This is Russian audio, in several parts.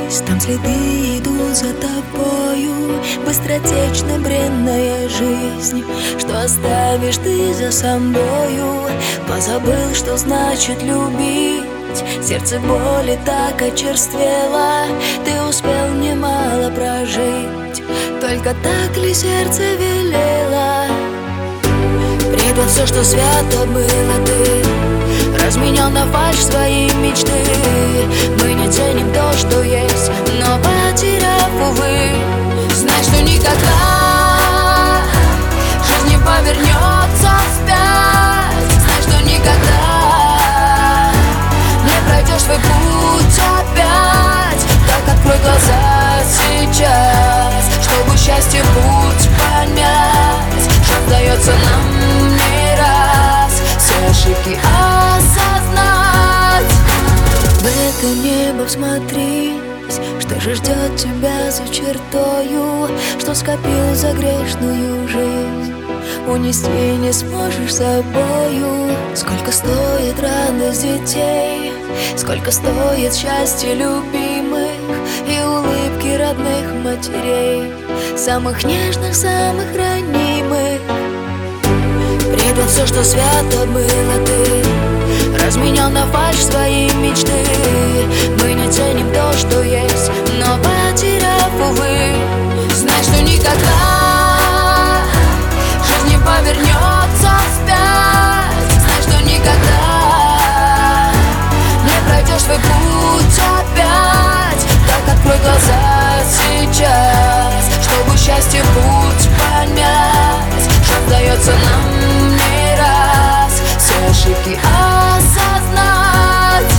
Оглянись, там следы идут за тобою. Быстротечна бренная жизнь, что оставишь ты за собою. Позабыл, что значит любить, сердце боли так очерствело. Ты успел немало прожить, только так ли сердце велело? Предал все, что свято было, ты разменял на фальшь свои мечты. Мы не ценим то, что есть, но потеряв, увы, знай, что никогда жизнь не повернется вспять. Знай, что никогда не пройдешь свой путь опять. Так открой глаза сейчас, чтобы счастье путь понять. Шанс дается нам не раз все ошибки осознать. В это небо всмотрись, что же ждет тебя за чертою, что скопил за грешную жизнь, унести не сможешь с собою. Сколько стоит радость детей, сколько стоит счастье любимых и улыбки родных матерей, самых нежных, самых ранимых. Предал все, что свято было, ты разменял на фальшь свои мечты. Мы не ценим то, что есть, но потеряв, увы, знай, что никогда жизнь не повернется вспять. Знай, что никогда не пройдешь свой путь опять. Так открой глаза сейчас, чтобы счастье путь понять. Шанс дается нам не раз все ошибки осознать.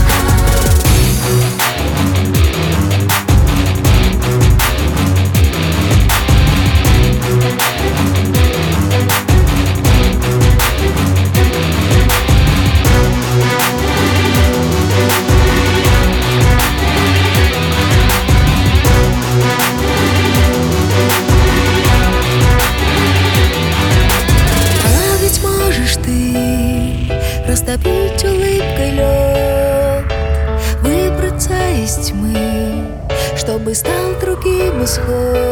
Растопить улыбкой лед, выбраться из тьмы, чтобы стал другим исход.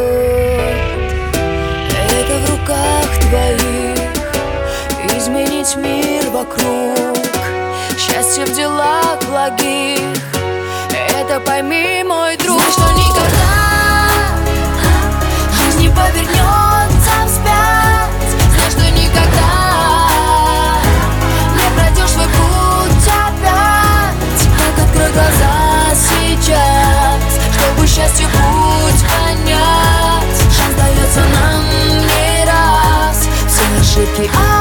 Это в руках твоих изменить мир вокруг, счастье в делах благих. Это пойми, мой друг, знай, что никогда жизнь не повернется вспять. Знай, что никогда свой путь опять. Так открой глаза сейчас, чтобы счастье путь понять. Шанс дается нам не раз все ошибки